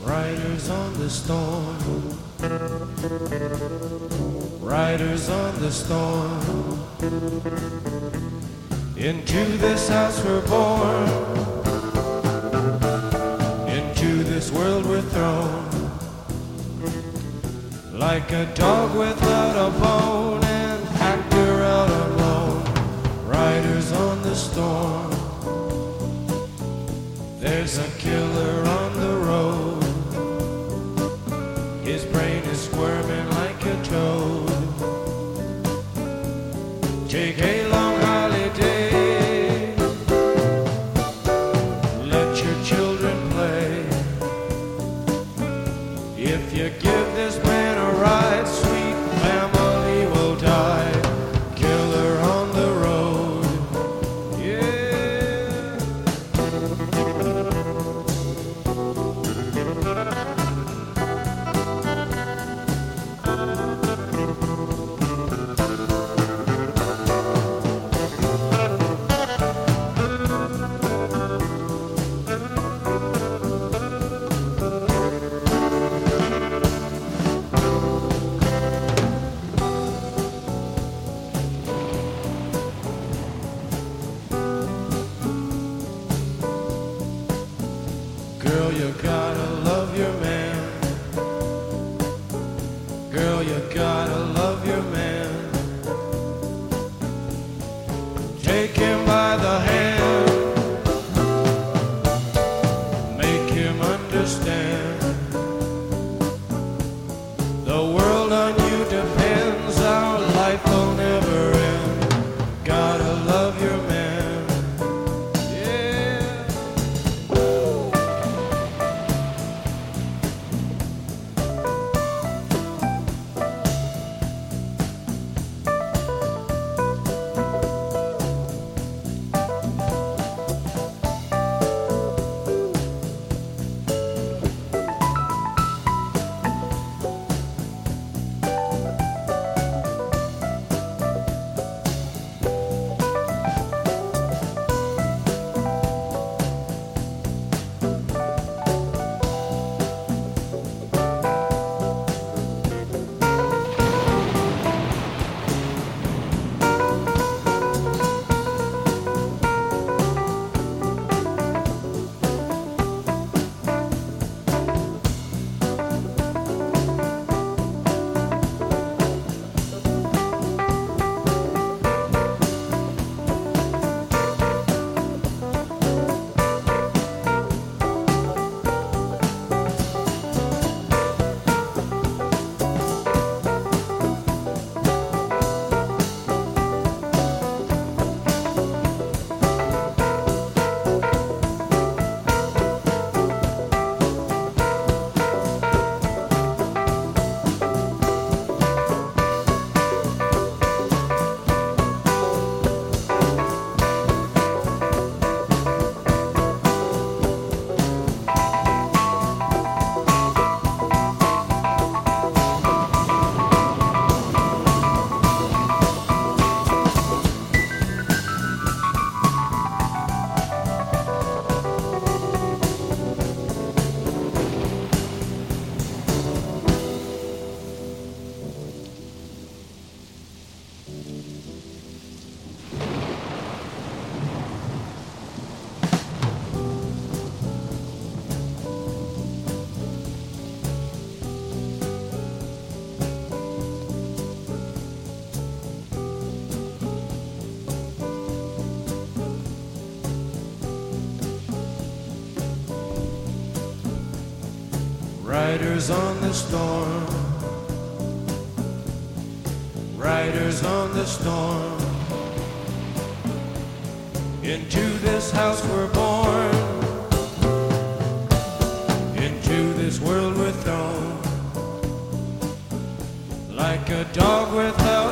Riders on the storm, riders on the storm. Into this house we're born, into this world we're thrown. Like a dog without a bone, an actor out alone. Riders on the storm. There's a killer on the road. His brain is squirming like a toad. Take a long holiday. Let your children play. If you give this man a ride, sweet family will die. Killer on the road. Yeah. Girl, you gotta love your man. Girl, you gotta love your man. Take him by the hand. Make him understand. The world on you depends. Our life will never end. Gotta love your man. Riders on the storm, riders on the storm. Into this house we're born, into this world we're thrown. Like a dog without